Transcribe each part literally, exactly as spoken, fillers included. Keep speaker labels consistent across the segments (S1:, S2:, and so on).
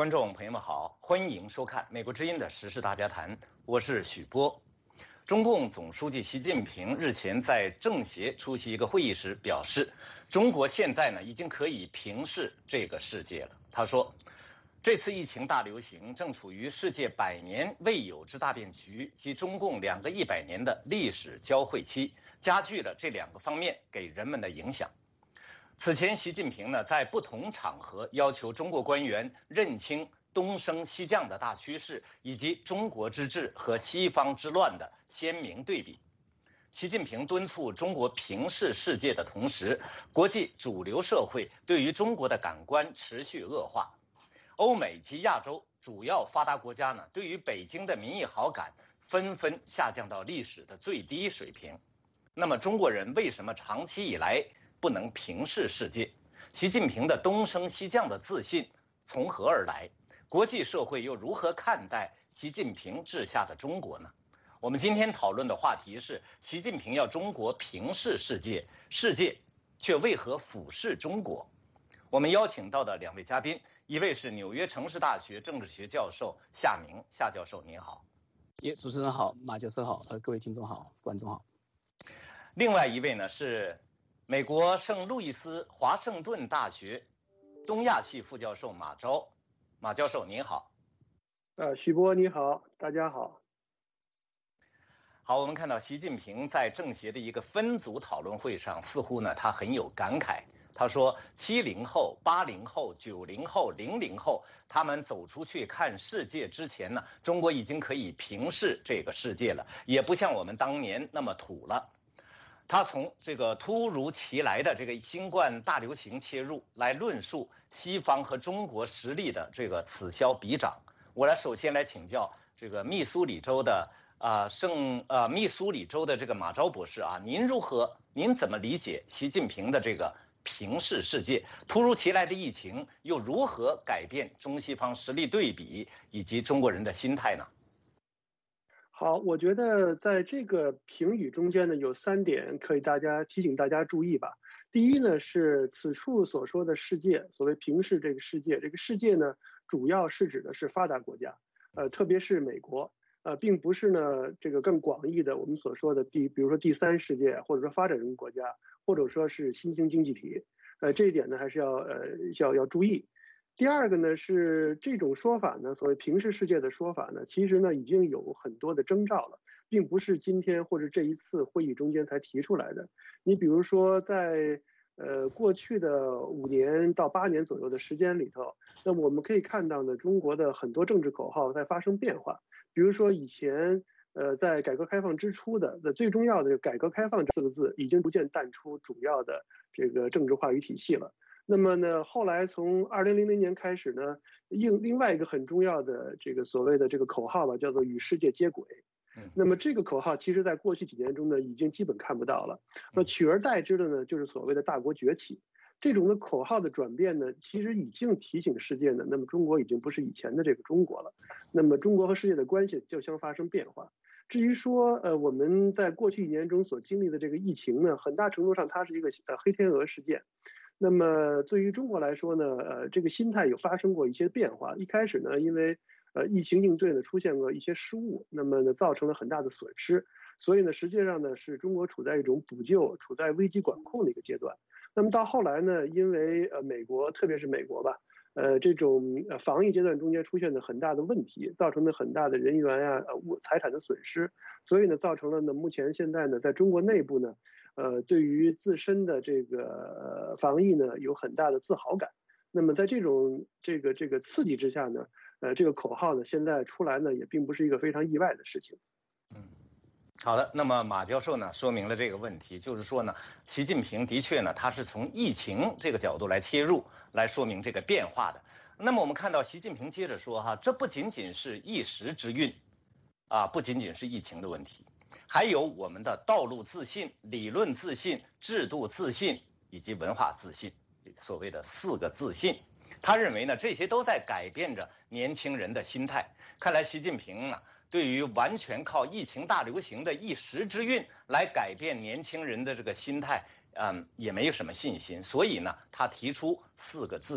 S1: 观众朋友们好，欢迎收看美国之音的时事大家谈，我是许波。中共总书记习近平日前在政协出席一个会议时表示，中国现在呢已经可以平视这个世界了。他说，这次疫情大流行正处于世界百年未有之大变局及中共两个一百年的历史交汇期，加剧了这两个方面给人们的影响。此前，习近平呢在不同场合要求中国官员认清东升西降的大趋势，以及中国之治和西方之乱的鲜明对比。习近平敦促中国平视世界的同时，国际主流社会对于中国的感官持续恶化。欧美及亚洲主要发达国家呢，对于北京的民意好感纷纷下降到历史的最低水平。那么，中国人为什么长期以来不能平视世界？习近平的东升西降的自信从何而来？国际社会又如何看待习近平治下的中国呢？我们今天讨论的话题是：习近平要中国平视世界，世界却为何俯视中国？我们邀请到的两位嘉宾，一位是纽约城市大学政治学教授夏明，夏教授您好。
S2: 也主持人好，马教授好，呃，各位听众好，观众好。
S1: 另外一位呢是美国圣路易斯华盛顿大学东亚系副教授马昭，马教授您好。
S3: 呃，许波你好，大家好。
S1: 好，我们看到习近平在政协的一个分组讨论会上，似乎呢他很有感慨。他说，七零后、八零后、九零后、零零后，他们走出去看世界之前呢，中国已经可以平视这个世界了，也不像我们当年那么土了。他从这个突如其来的这个新冠大流行切入，来论述西方和中国实力的这个此消彼长。我来首先来请教这个密苏里州的啊、呃、圣呃密苏里州的这个马昭博士啊，您如何您怎么理解习近平的这个平视世界？突如其来的疫情又如何改变中西方实力对比以及中国人的心态呢？
S3: 好，我觉得在这个评语中间呢，有三点可以大家提醒大家注意吧。第一呢，是此处所说的世界，所谓平视这个世界，这个世界呢，主要是指的是发达国家，呃，特别是美国，呃，并不是呢这个更广义的我们所说的第，比如说第三世界，或者说发展中国家，或者说是新兴经济体，呃，这一点呢还是要呃要要注意。第二个呢是这种说法呢，所谓平视世界的说法呢，其实呢已经有很多的征兆了，并不是今天或者这一次会议中间才提出来的。你比如说在呃过去的五年到八年左右的时间里头，那么我们可以看到呢，中国的很多政治口号在发生变化。比如说以前呃在改革开放之初的的最重要的改革开放这四个字，已经逐渐淡出主要的这个政治话语体系了。那么呢，后来从二零零零年开始呢，另另外一个很重要的这个所谓的这个口号吧，叫做与世界接轨。那么这个口号其实在过去几年中呢，已经基本看不到了。那取而代之的呢，就是所谓的大国崛起。这种的口号的转变呢，其实已经提醒世界呢，那么中国已经不是以前的这个中国了。那么中国和世界的关系就将发生变化。至于说，呃，我们在过去一年中所经历的这个疫情呢，很大程度上它是一个呃黑天鹅事件。那么对于中国来说呢，呃，这个心态有发生过一些变化。一开始呢，因为呃疫情应对呢出现过一些失误，那么呢造成了很大的损失，所以呢实际上呢是中国处在一种补救、处在危机管控的一个阶段。那么到后来呢，因为呃美国，特别是美国吧，呃这种呃防疫阶段中间出现的很大的问题，造成了很大的人员啊、呃物财产的损失，所以呢造成了呢目前现在呢在中国内部呢。呃，对于自身的这个、呃、防疫呢，有很大的自豪感。那么在这种这个这个刺激之下呢，呃，这个口号呢，现在出来呢，也并不是一个非常意外的事情。
S1: 嗯，好的。那么马教授呢，说明了这个问题，就是说呢，习近平的确呢，他是从疫情这个角度来切入，来说明这个变化的。那么我们看到习近平接着说哈，这不仅仅是一时之运，啊，不仅仅是疫情的问题。还有我们的道路自信、理论自信、制度自信以及文化自信，所谓的四个自信。他认为呢，这些都在改变着年轻人的心态。看来习近平呢，对于完全靠疫情大流行的一时之运来改变年轻人的这个心态，嗯，也没有什么信心。所以呢，他提出四个自信，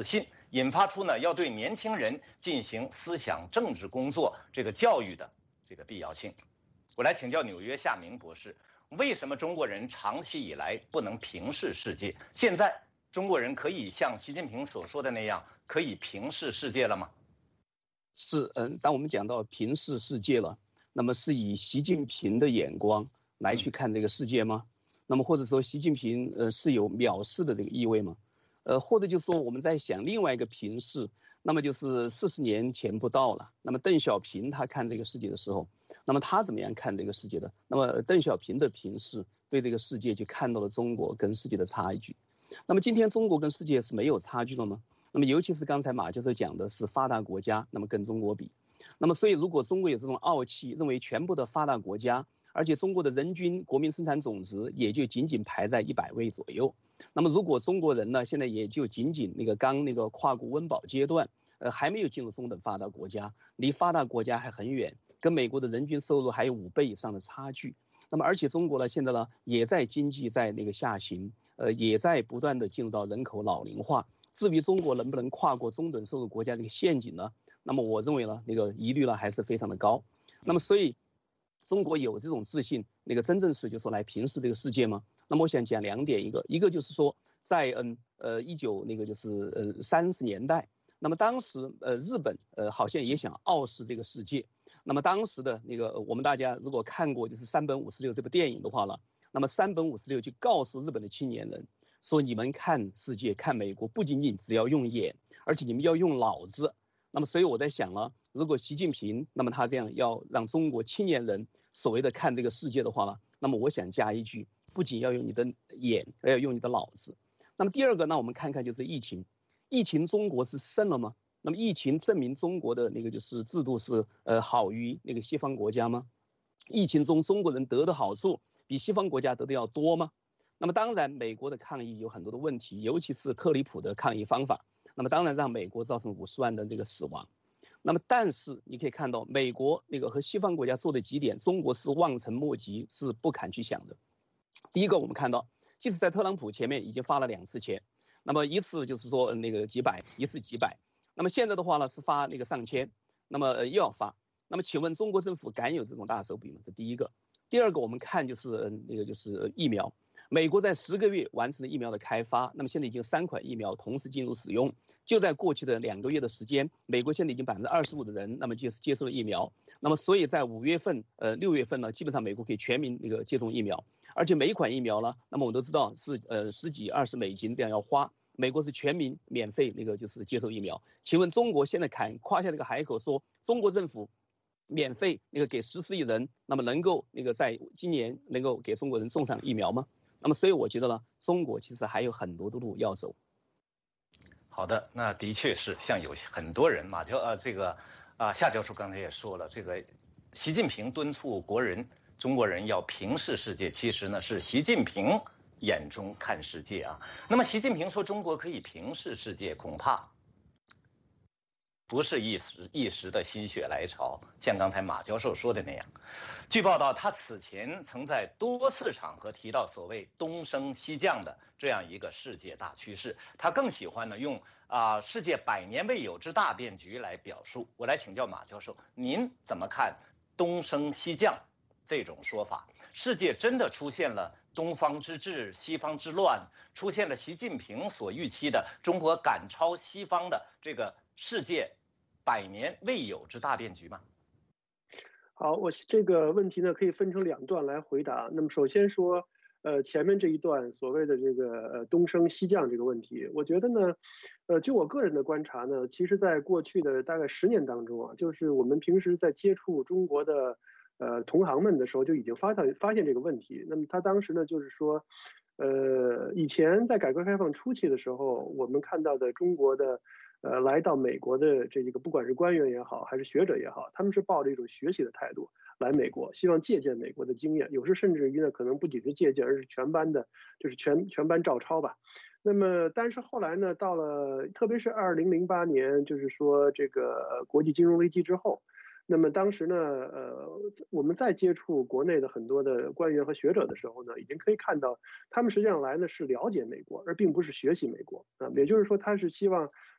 S1: 引发出呢要对年轻人进行思想政治工作这个教育的这个必要性。我来请教纽约夏明博士，为什么中国人长期以来不能平视世界？现在中国人可以像习近平所说的那样，可以平视世界了吗？
S2: 是，嗯，当我们讲到平视世界了，那么是以习近平的眼光来去看这个世界吗？那么或者说习近平呃是有藐视的这个意味吗？呃，或者就是说我们在想另外一个平视，那么就是四十年前不到了，那么邓小平他看这个世界的时候，那么他怎么样看这个世界的？那么邓小平的平视对这个世界就看到了中国跟世界的差距。那么今天中国跟世界是没有差距了吗？那么尤其是刚才马教授讲的是发达国家，那么跟中国比，那么所以如果中国有这种傲气，认为全部的发达国家，而且中国的人均国民生产总值也就仅仅排在一百位左右，那么如果中国人呢现在也就仅仅那个刚那个跨过温饱阶段，呃还没有进入中等发达国家，离发达国家还很远，跟美国的人均收入还有五倍以上的差距。那么而且中国呢现在呢也在经济在那个下行，呃也在不断的进入到人口老龄化。至于中国能不能跨过中等收入国家这个陷阱呢？那么我认为呢，那个疑虑呢还是非常的高。那么所以，中国有这种自信，那个真正是就说来平视这个世界吗？那么我想讲两点，一个一个就是说，在嗯呃一九那个就是呃三十年代，那么当时呃日本呃好像也想傲视这个世界。那么当时的那个我们大家如果看过就是山本五十六这部电影的话呢，那么山本五十六就告诉日本的青年人。说你们看世界看美国不仅仅只要用眼，而且你们要用脑子。那么所以我在想了，如果习近平那么他这样要让中国青年人所谓的看这个世界的话呢，那么我想加一句，不仅要用你的眼，还要用你的脑子。那么第二个呢，我们看看就是疫情，疫情中国是胜了吗？那么疫情证明中国的那个就是制度是呃好于那个西方国家吗？疫情中中国人得的好处比西方国家得的要多吗？那么当然，美国的抗疫有很多的问题，尤其是特里普的抗疫方法。那么当然让美国造成五十万的这个死亡。那么但是你可以看到，美国那个和西方国家做的几点，中国是望尘莫及，是不堪去想的。第一个，我们看到，即使在特朗普前面已经发了两次钱，那么一次就是说那个几百，一次几百。那么现在的话呢是发那个上千，那么又要发。那么请问中国政府敢有这种大手笔吗？这第一个。第二个，我们看就是那个就是疫苗。美国在十个月完成了疫苗的开发，那么现在已经三款疫苗同时进入使用。就在过去的两个月的时间，美国现在已经百分之二十五的人，那么就是接受了疫苗。那么所以在五月份、呃六月份呢，基本上美国可以全民那个接种疫苗，而且每一款疫苗呢，那么我们都知道是呃十几二十美金这样要花，美国是全民免费那个就是接受疫苗。请问中国现在敢夸下这个海口说中国政府免费那个给十四亿人，那么能够那个在今年能够给中国人送上疫苗吗？那么所以我觉得呢，中国其实还有很多的路要走。
S1: 好的，那的确是像有很多人，马教呃这个啊、呃、夏教授刚才也说了，这个习近平敦促国人中国人要平视世界，其实呢是习近平眼中看世界啊。那么习近平说中国可以平视世界，恐怕不是一时一时的心血来潮，像刚才马教授说的那样。据报道，他此前曾在多次场合提到所谓东升西降的这样一个世界大趋势。他更喜欢呢用啊、呃、世界百年未有之大变局来表述。我来请教马教授，您怎么看东升西降这种说法？世界真的出现了东方之治、西方之乱，出现了习近平所预期的中国赶超西方的这个世界百年未有之大变局吗？
S3: 好，我这个问题呢可以分成两段来回答。那么首先说，呃，前面这一段所谓的这个呃东升西降这个问题，我觉得呢，呃，就我个人的观察呢，其实在过去的大概十年当中啊，就是我们平时在接触中国的呃同行们的时候，就已经发现发现这个问题。那么他当时呢就是说，呃，以前在改革开放初期的时候，我们看到的中国的。呃，来到美国的这个不管是官员也好，还是学者也好，他们是抱着一种学习的态度来美国，希望借鉴美国的经验，有时甚至于呢，可能不仅是借鉴，而是全班的，就是全全班照抄吧。那么，但是后来呢，到了特别是二零零八年，就是说这个国际金融危机之后。那么当时呢，呃，我们在接触国内的很多的官员和学者的时候呢，已经可以看到，他们实际上来呢是了解美国，而并不是学习美国啊。也就是说，他是希望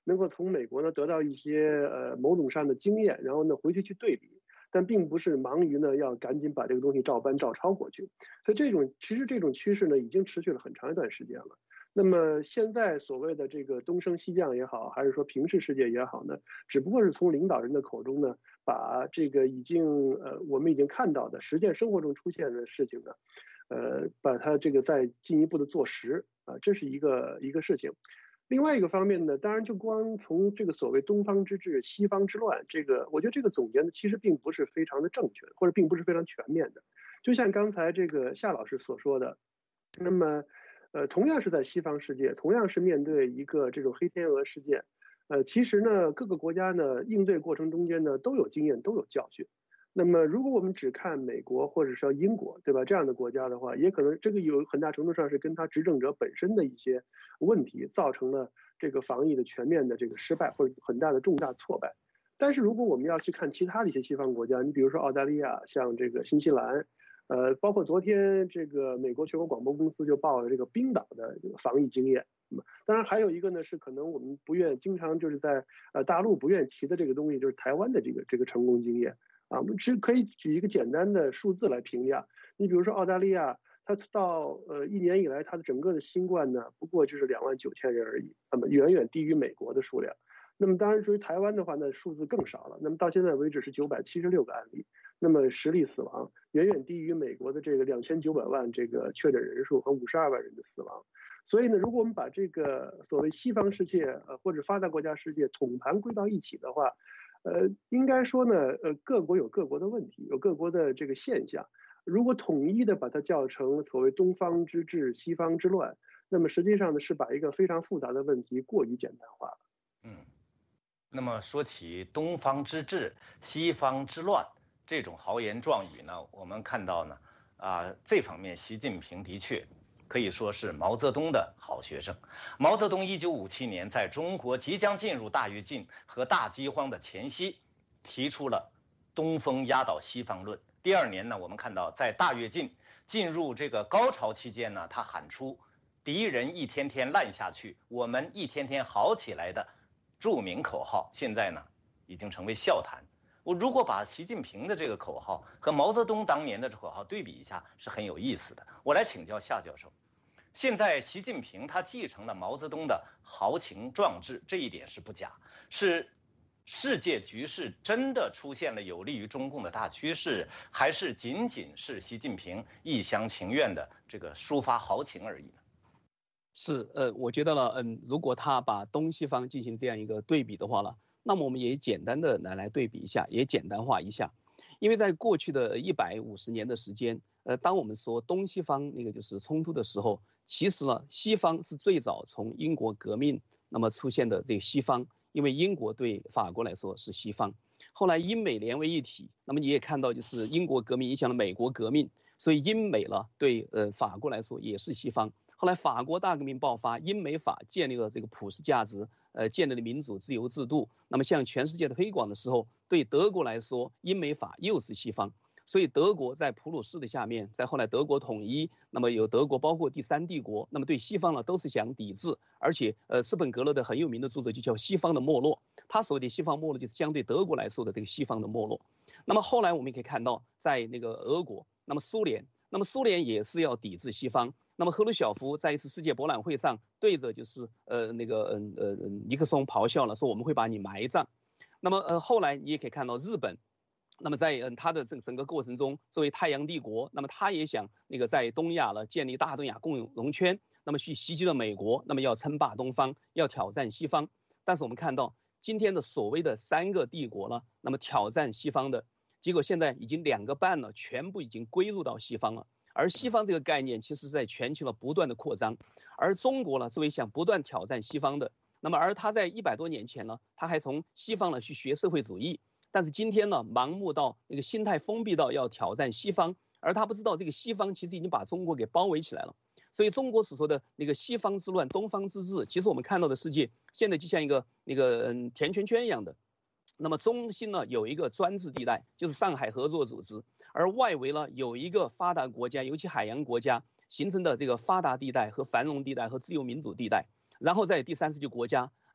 S3: 能够从美国呢得到一些呃某种上的经验，然后呢回去去对比，但并不是忙于呢要赶紧把这个东西照搬照抄过去。所以这种其实这种趋势呢已经持续了很长一段时间了。那么现在所谓的这个东升西降也好，还是说平视世界也好呢，只不过是从领导人的口中呢，把这个已经呃我们已经看到的实践生活中出现的事情呢，呃，把它这个再进一步的做实啊，这是一个一个事情。另外一个方面呢，当然就光从这个所谓东方之治、西方之乱，这个我觉得这个总结呢，其实并不是非常的正确，或者并不是非常全面的。就像刚才这个夏老师所说的，那么。呃，同样是在西方世界，同样是面对一个这种黑天鹅事件，呃，其实呢，各个国家呢应对过程中间呢都有经验，都有教训。那么，如果我们只看美国或者说英国，对吧？这样的国家的话，也可能这个有很大程度上是跟他执政者本身的一些问题造成了这个防疫的全面的这个失败或者很大的重大挫败。但是如果我们要去看其他的一些西方国家，你比如说澳大利亚，像这个新西兰。呃，包括昨天这个美国全国广播公司就报了这个冰岛的这个防疫经验。嗯，当然还有一个呢是可能我们不愿经常就是在呃大陆不愿提的这个东西，就是台湾的这个这个成功经验啊。我们只可以举一个简单的数字来评价。你比如说澳大利亚，它到呃一年以来它的整个的新冠呢不过就是两万九千人而已，那么远远低于美国的数量。那么当然至于台湾的话呢，数字更少了。那么到现在为止是九百七十六个案例。那么十例死亡远远低于美国的这个两千九百万这个确诊人数和五十二万人的死亡。所以呢，如果我们把这个所谓西方世界呃或者发达国家世界统盘归到一起的话，呃，应该说呢，呃，各国有各国的问题，有各国的这个现象。如果统一的把它叫成所谓东方之治、西方之乱，那么实际上呢是把一个非常复杂的问题过于简单化了。
S1: 嗯，那么说起东方之治、西方之乱。这种豪言壮语呢，我们看到呢，啊，这方面习近平的确可以说是毛泽东的好学生。毛泽东一九五七年在中国即将进入大跃进和大饥荒的前夕，提出了东风压倒西方论。第二年呢，我们看到在大跃进进入这个高潮期间呢，他喊出“敌人一天天烂下去，我们一天天好起来”的著名口号，现在呢已经成为笑谈。我如果把习近平的这个口号和毛泽东当年的口号对比一下，是很有意思的。我来请教夏教授，现在习近平他继承了毛泽东的豪情壮志，这一点是不假。是世界局势真的出现了有利于中共的大趋势，还是仅仅是习近平一厢情愿的这个抒发豪情而已呢？
S2: 是，呃，我觉得呢，嗯，如果他把东西方进行这样一个对比的话呢，那么我们也简单的来来对比一下，也简单化一下，因为在过去的一百五十年的时间，呃，当我们说东西方那个就是冲突的时候，其实呢，西方是最早从英国革命那么出现的这个西方，因为英国对法国来说是西方，后来英美连为一体，那么你也看到就是英国革命影响了美国革命，所以英美了对呃法国来说也是西方。后来法国大革命爆发，英美法建立了这个普世价值，呃，建立了民主自由制度。那么向全世界的推广的时候，对德国来说，英美法又是西方。所以德国在普鲁士的下面，在后来德国统一，那么有德国包括第三帝国，那么对西方呢都是想抵制，而且呃斯本格勒的很有名的著作就叫《西方的没落》，他所谓的西方没落就是相对德国来说的这个西方的没落。那么后来我们也可以看到，在那个俄国，那么苏联，那么苏联也是要抵制西方。那么赫鲁晓夫在一次世界博览会上对着就是呃那个嗯呃尼克松咆哮了，说我们会把你埋葬。那么呃后来你也可以看到日本，那么在嗯他的整整个过程中，作为太阳帝国，那么他也想那个在东亚了建立大东亚共荣圈，那么去袭击了美国，那么要称霸东方，要挑战西方。但是我们看到今天的所谓的三个帝国呢，那么挑战西方的结果，现在已经两个半了，全部已经归入到西方了。而西方这个概念其实在全球的不断的扩张，而中国呢作为想不断挑战西方的，那么而他在一百多年前呢，他还从西方呢去学社会主义，但是今天呢盲目到那个心态封闭到要挑战西方，而他不知道这个西方其实已经把中国给包围起来了。所以中国所说的那个西方之乱、东方之治，其实我们看到的世界现在就像一个那个嗯甜圈圈一样的，那么中心呢有一个专制地带，就是上海合作组织。而外围呢有一个发达国家，尤其海洋国家形成的这个发达地带和繁荣地带和自由民主地带，然后在第三世界国家，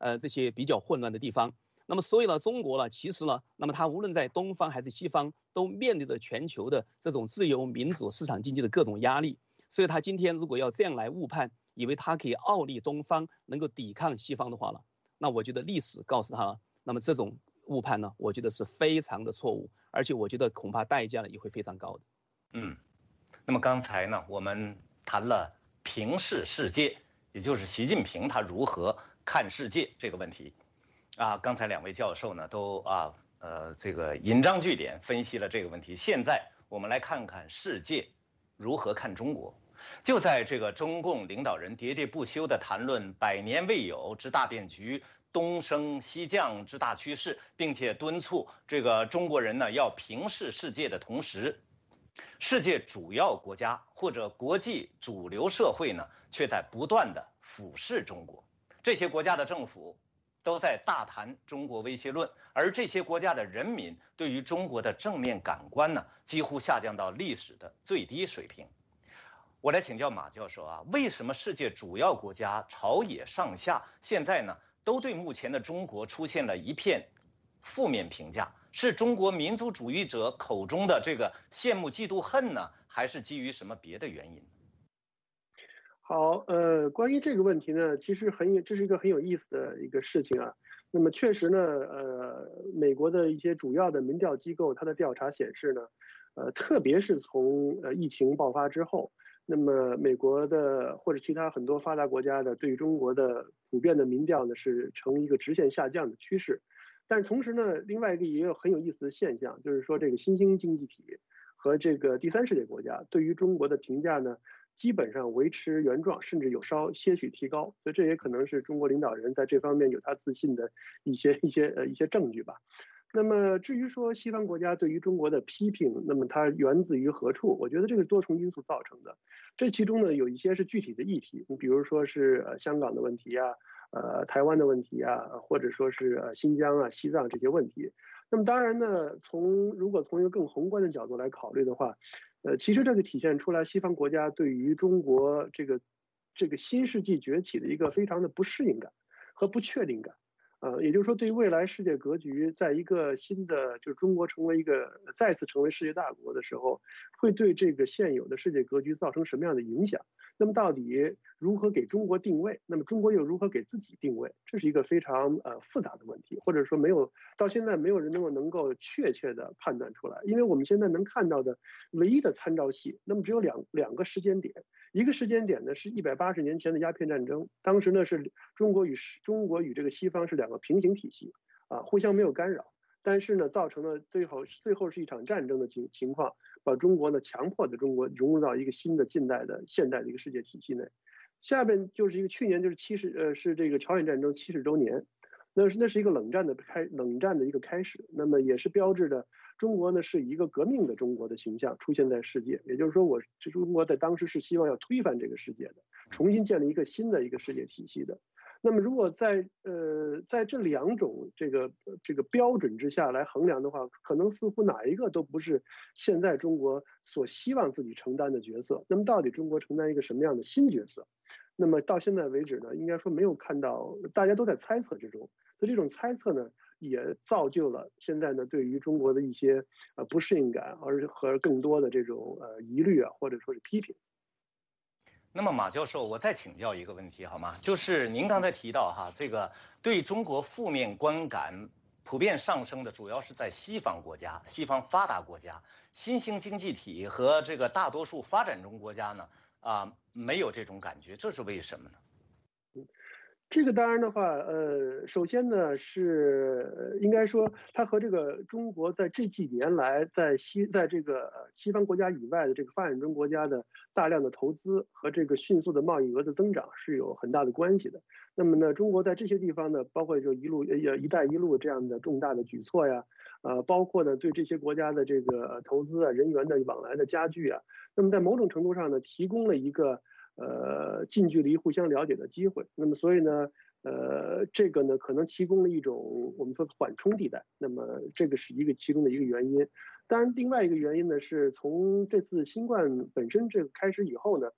S2: 呃这些比较混乱的地方。那么所以呢，中国呢，其实呢，那么它无论在东方还是西方，都面对着全球的这种自由民主市场经济的各种压力。所以它今天如果要这样来误判，以为它可以傲立东方，能够抵抗西方的话了，那我觉得历史告诉他了，那么这种误判呢，我觉得是非常的错误，而且我觉得恐怕代价呢也会非常高的。
S1: 嗯，那么刚才呢，我们谈了平视世界，也就是习近平他如何看世界这个问题。啊，刚才两位教授呢都啊呃这个引章据典分析了这个问题。现在我们来看看世界如何看中国。就在这个中共领导人喋喋不休地谈论百年未有之大变局、东升西降之大趋势，并且敦促这个中国人呢要平视世界的同时，世界主要国家或者国际主流社会呢却在不断地俯视中国。这些国家的政府都在大谈中国威胁论，而这些国家的人民对于中国的正面感官呢几乎下降到历史的最低水平。我来请教马教授啊，为什么世界主要国家朝野上下现在呢都对目前的中国出现了一片负面评价？是中国民族主义者口中的这个羡慕嫉妒恨呢，还是基于什么别的原因？
S3: 好，呃，关于这个问题呢，其实很有，这是一个很有意思的一个事情啊。那么确实呢，呃，美国的一些主要的民调机构，它的调查显示呢，呃，特别是从呃疫情爆发之后，那么美国的或者其他很多发达国家的对中国的普遍的民调呢是呈一个直线下降的趋势。但同时呢，另外一个也有很有意思的现象，就是说这个新兴经济体和这个第三世界国家对于中国的评价呢，基本上维持原状，甚至有稍些许提高。所以这也可能是中国领导人在这方面有他自信的一些一些呃一些证据吧。那么至于说西方国家对于中国的批评，那么它源自于何处？我觉得这个多重因素造成的。这其中呢有一些是具体的议题，你比如说是呃香港的问题啊，呃台湾的问题啊，或者说是呃新疆啊、西藏这些问题。那么当然呢，从如果从一个更宏观的角度来考虑的话，呃，其实这个体现出来西方国家对于中国这个这个新世纪崛起的一个非常的不适应感和不确定感。呃，也就是说，对于未来世界格局，在一个新的就是中国成为一个再次成为世界大国的时候，会对这个现有的世界格局造成什么样的影响？那么到底如何给中国定位？那么中国又如何给自己定位？这是一个非常呃复杂的问题，或者说没有到现在没有人能够能够确切的判断出来，因为我们现在能看到的唯一的参照系，那么只有两两个时间点。一个时间点呢是一百八十年前的鸦片战争，当时呢是中国与中国与这个西方是两个平行体系啊，互相没有干扰，但是呢造成了最后最后是一场战争的情情况，把中国呢强迫的中国融入到一个新的近代的现代的一个世界体系内。下边就是一个去年就是七十呃是这个朝鲜战争七十周年，那是那是一个冷战的开冷战的一个开始，那么也是标志着中国呢是一个革命的中国的形象出现在世界，也就是说我中国在当时是希望要推翻这个世界的，重新建立一个新的一个世界体系的。那么如果在呃在这两种这个这个标准之下来衡量的话，可能似乎哪一个都不是现在中国所希望自己承担的角色。那么到底中国承担一个什么样的新角色？那么到现在为止呢，应该说没有看到，大家都在猜测之中。所以这种猜测呢，也造就了现在呢对于中国的一些呃不适应感，而和更多的这种呃疑虑啊，或者说是批评。
S1: 那么马教授，我再请教一个问题好吗？就是您刚才提到哈，这个对中国负面观感普遍上升的，主要是在西方国家、西方发达国家、新兴经济体和这个大多数发展中国家呢，啊，没有这种感觉，这是为什么呢？
S3: 嗯。这个当然的话，呃，首先呢是应该说，它和这个中国在这几年来在西在这个西方国家以外的这个发展中国家的大量的投资和这个迅速的贸易额的增长是有很大的关系的。那么呢，中国在这些地方呢，包括就一路呃“一带一路”这样的重大的举措呀，呃，包括呢对这些国家的这个投资啊、人员的往来的加剧啊，那么在某种程度上呢，提供了一个呃，近距离互相了解的机会。那么，所以呢，呃，这个呢，可能提供了一种我们说的缓冲地带。那么，这个是一个其中的一个原因。当然，另外一个原因呢，是从这次新冠本身这个开始以后呢，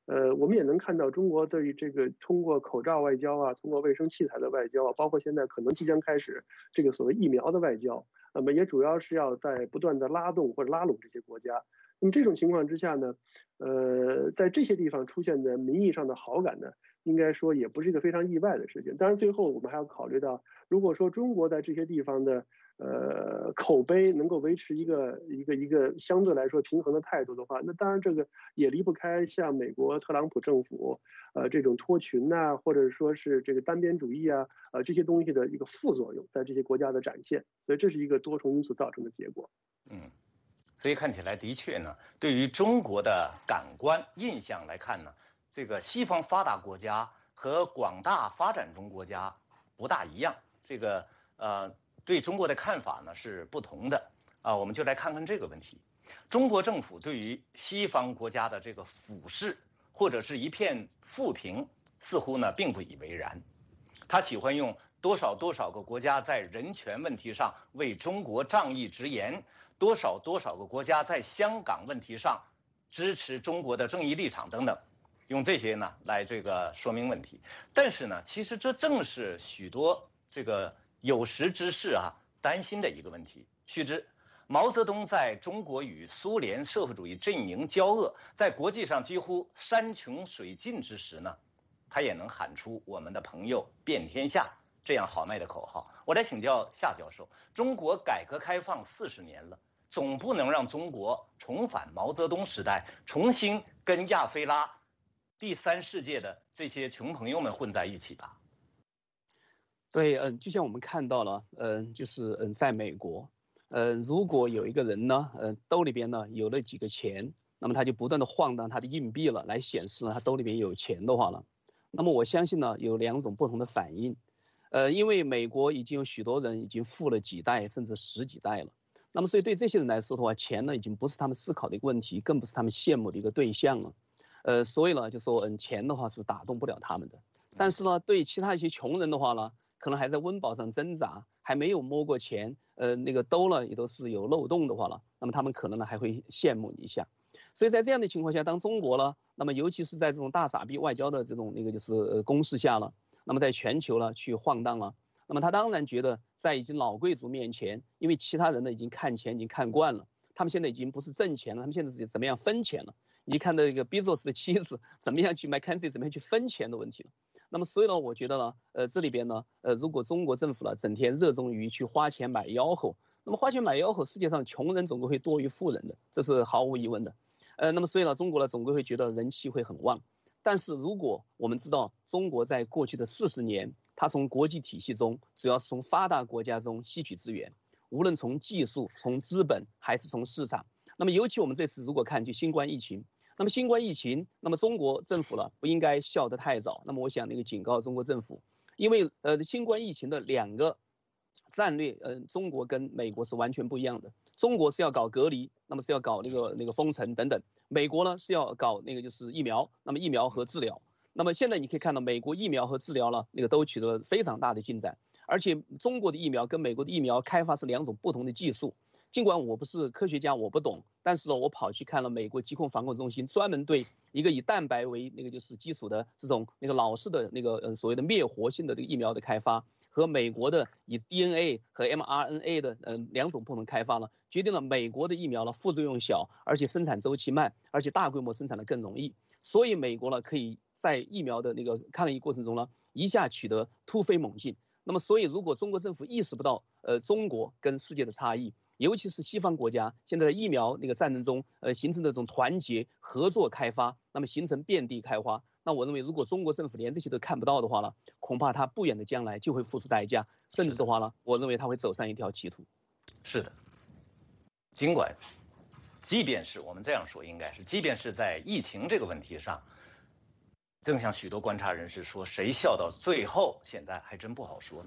S3: 呃，我们也能看到中国对于这个通过口罩外交啊，通过卫生器材的外交啊，包括现在可能即将开始这个所谓疫苗的外交，那么也主要是要在不断的拉动或者拉拢这些国家。那么这种情况之下呢，呃，在这些地方出现的民意上的好感呢，应该说也不是一个非常意外的事情。当然，最后我们还要考虑到，如果说中国在这些地方的呃口碑能够维持一个一个一个相对来说平衡的态度的话，那当然这个也离不开像美国特朗普政府呃这种脱群呐、啊，或者说是这个单边主义啊，呃这些东西的一个副作用，在这些国家的展现。所以这是一个多重因素造成的结果。
S1: 嗯。所以看起来的确呢，对于中国的感官印象来看呢，这个西方发达国家和广大发展中国家不大一样。这个呃，对中国的看法呢是不同的啊。我们就来看看这个问题：中国政府对于西方国家的这个俯视或者是一片负评，似乎呢并不以为然。他喜欢用多少多少个国家在人权问题上为中国仗义直言。多少多少个国家在香港问题上支持中国的正义立场等等，用这些呢来这个说明问题。但是呢，其实这正是许多这个有识之士啊担心的一个问题。须知，毛泽东在中国与苏联社会主义阵营交恶，在国际上几乎山穷水尽之时呢，他也能喊出“我们的朋友遍天下”这样豪迈的口号。我来请教夏教授，中国改革开放四十年了，总不能让中国重返毛泽东时代，重新跟亚非拉、第三世界的这些穷朋友们混在一起吧？
S2: 对，嗯，就像我们看到了，嗯，就是嗯，在美国，呃，如果有一个人呢，呃，兜里边呢有了几个钱，那么他就不断的晃荡他的硬币了，来显示呢他兜里边有钱的话了，那么我相信呢有两种不同的反应。呃，因为美国已经有许多人已经富了几代甚至十几代了，那么所以对这些人来说的话，钱呢已经不是他们思考的一个问题，更不是他们羡慕的一个对象了。呃，所以呢就说嗯，钱的话是打动不了他们的。但是呢，对其他一些穷人的话呢，可能还在温饱上挣扎，还没有摸过钱，呃，那个兜呢也都是有漏洞的话了，那么他们可能呢还会羡慕一下。所以在这样的情况下，当中国呢，那么尤其是在这种大傻逼外交的这种那个就是呃攻势下了。那么在全球呢去晃荡了，那么他当然觉得在已经老贵族面前，因为其他人呢已经看钱已经看惯了，他们现在已经不是挣钱了，他们现在是怎么样分钱了。你看到这个 Bezos 的妻子怎么样去 McKinsey 怎么样去分钱的问题了。那么所以呢，我觉得呢，呃，这里边呢，呃，如果中国政府呢整天热衷于去花钱买吆喝，那么花钱买吆喝，世界上穷人总归会多于富人的，这是毫无疑问的。呃，那么所以呢，中国呢总归会觉得人气会很旺。但是如果我们知道中国在过去的四十年，它从国际体系中，主要是从发达国家中吸取资源，无论从技术、从资本还是从市场。那么尤其我们这次如果看就新冠疫情，那么新冠疫情，那么中国政府呢不应该笑得太早。那么我想那个警告中国政府，因为呃新冠疫情的两个战略，呃中国跟美国是完全不一样的。中国是要搞隔离，那么是要搞那个那个封城等等。美国呢是要搞那个就是疫苗，那么疫苗和治疗。那么现在你可以看到，美国疫苗和治疗呢，那个都取得了非常大的进展。而且中国的疫苗跟美国的疫苗开发是两种不同的技术。尽管我不是科学家，我不懂，但是呢，我跑去看了美国疾控防控中心专门对一个以蛋白为那个就是基础的这种那个老式的那个呃所谓的灭活性的这个疫苗的开发，和美国的以 D N A 和 m R N A 的嗯、呃、两种不同开发了，决定了美国的疫苗呢副作用小，而且生产周期慢，而且大规模生产的更容易，所以美国呢可以在疫苗的那个抗疫过程中呢一下取得突飞猛进。那么所以如果中国政府意识不到呃中国跟世界的差异，尤其是西方国家现在的疫苗那个战争中呃形成这种团结合作开发，那么形成遍地开花。那我认为如果中国政府连这些都看不到的话呢，恐怕他不远的将来就会付出代价，甚至的话呢，我认为他会走上一条歧途。
S1: 是的，尽管即便是我们这样说，应该是即便是在疫情这个问题上，正像许多观察人士说，谁笑到最后现在还真不好说呢。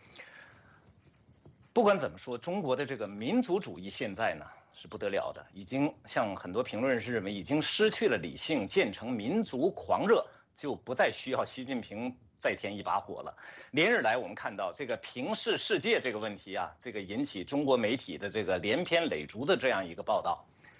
S1: 不管怎么说，中国的这个民族主义现在呢是不得了的，已经像很多评论人士认为，已经失去了理性，渐成民族狂热，就不再需要习近平再添一把火了。连日来，我们看到这个平视世界这个问题啊，这个引起中国媒体的这个连篇累牍的这样一个报道。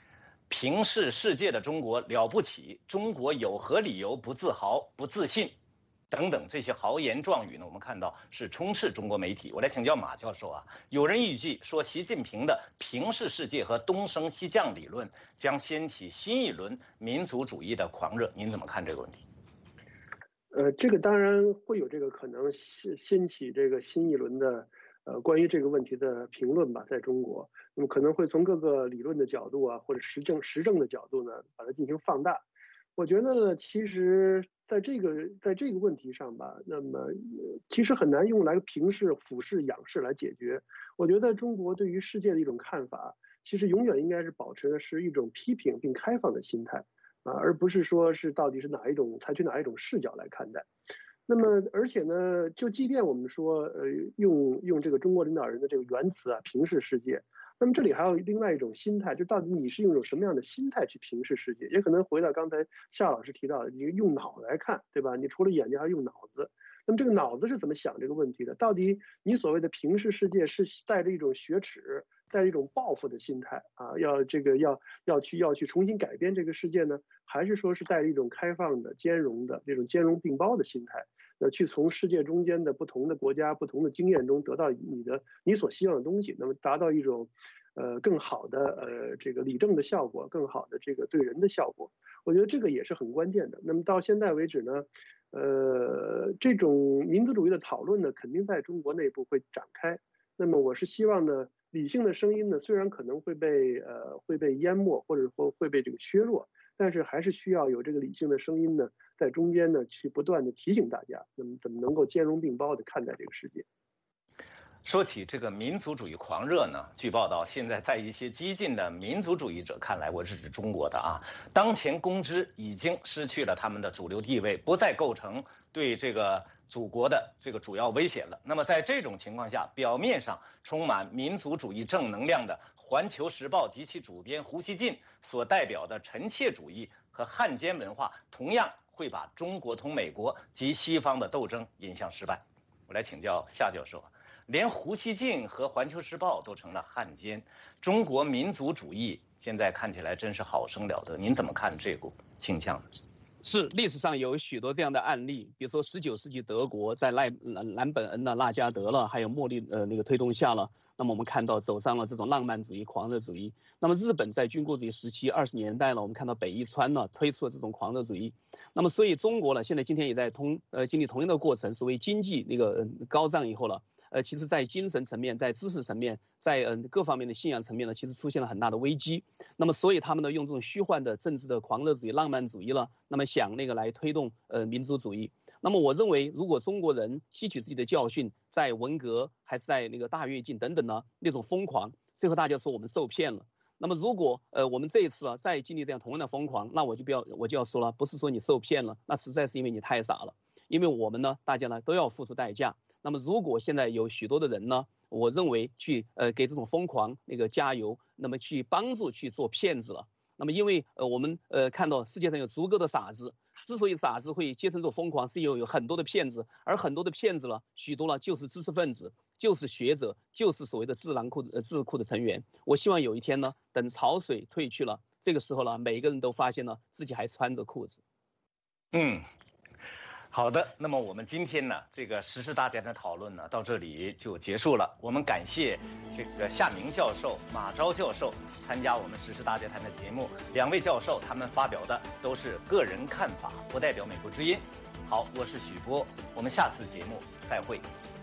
S1: 平视世界的中国了不起，中国有何理由不自豪、不自信？等等这些豪言壮语呢，我们看到是充斥中国媒体。我来请教马教授啊，有人预计说，习近平的平视世界和东升西降理论将掀起新一轮民族主义的狂热，您怎么看这个问题？
S3: 呃，这个当然会有这个可能掀掀起这个新一轮的呃关于这个问题的评论吧，在中国，那么可能会从各个理论的角度啊，或者实证实证的角度呢，把它进行放大。我觉得呢，其实在这个在这个问题上吧，那么其实很难用来平视、俯视、仰视来解决。我觉得中国对于世界的一种看法，其实永远应该是保持的是一种批评并开放的心态啊，而不是说是到底是哪一种采取哪一种视角来看待。那么，而且呢，就即便我们说，呃，用用这个中国领导人的这个原词啊，平视世界，那么这里还有另外一种心态，就到底你是用一种什么样的心态去平视世界？也可能回到刚才夏老师提到的，你用脑来看，对吧？你除了眼睛还要用脑子。那么这个脑子是怎么想这个问题的？到底你所谓的平视世界是带着一种雪耻，带着一种报复的心态啊，要这个要要去要去重新改变这个世界呢？还是说是带着一种开放的、兼容的这种兼容并包的心态？呃，去从世界中间的不同的国家、不同的经验中得到你的你所希望的东西，那么达到一种，呃，更好的呃这个理政的效果，更好的这个对人的效果。我觉得这个也是很关键的。那么到现在为止呢，呃，这种民族主义的讨论呢，肯定在中国内部会展开。那么我是希望呢，理性的声音呢，虽然可能会被呃会被淹没，或者说会被这个削弱，但是还是需要有这个理性的声音呢，在中间呢，去不断的提醒大家，那么怎么能够兼容并包的看待这个世界。
S1: 说起这个民族主义狂热呢，据报道，现在在一些激进的民族主义者看来，我是指中国的啊，当前公知已经失去了他们的主流地位，不再构成对这个祖国的这个主要威胁了。那么在这种情况下，表面上充满民族主义正能量的《环球时报》及其主编胡锡进所代表的臣妾主义和汉奸文化，同样会把中国同美国及西方的斗争引向失败。我来请教夏教授，连胡锡进和《环球时报》都成了汉奸，中国民族主义现在看起来真是好生了得。您怎么看这股倾向呢？
S2: 是历史上有许多这样的案例，比如说十九世纪德国在赖兰本恩的纳加德了，还有莫利呃那个推动下了，那么我们看到走上了这种浪漫主义、狂热主义。那么日本在军国主义时期二十年代了，我们看到北一川呢推出了这种狂热主义。那么所以中国呢，现在今天也在同呃经历同样的过程，所谓经济那个高涨以后了。呃，其实，在精神层面，在知识层面，在嗯、呃、各方面的信仰层面呢，其实出现了很大的危机。那么，所以他们呢，用这种虚幻的政治的狂热主义、浪漫主义了，那么想那个来推动呃民族主义。那么，我认为，如果中国人吸取自己的教训，在文革还是在那个大跃进等等呢那种疯狂，最后大家说我们受骗了。那么，如果呃我们这一次啊再经历这样同样的疯狂，那我就不要我就要说了，不是说你受骗了，那实在是因为你太傻了。因为我们呢，大家呢都要付出代价。那么如果现在有许多的人呢，我认为去呃给这种疯狂那个加油，那么去帮助去做骗子了。那么因为呃我们呃看到世界上有足够的傻子，之所以傻子会结成这种疯狂，是有有很多的骗子，而很多的骗子了，许多了就是知识分子，就是学者，就是所谓的智囊库呃智库的成员。我希望有一天呢，等潮水退去了，这个时候呢，每一个人都发现了自己还穿着裤子。
S1: 嗯。好的，那么我们今天呢，这个时事大家的讨论呢，到这里就结束了。我们感谢这个夏明教授、马昭教授参加我们时事大家谈的节目。两位教授他们发表的都是个人看法，不代表美国之音。好，我是许波，我们下次节目再会。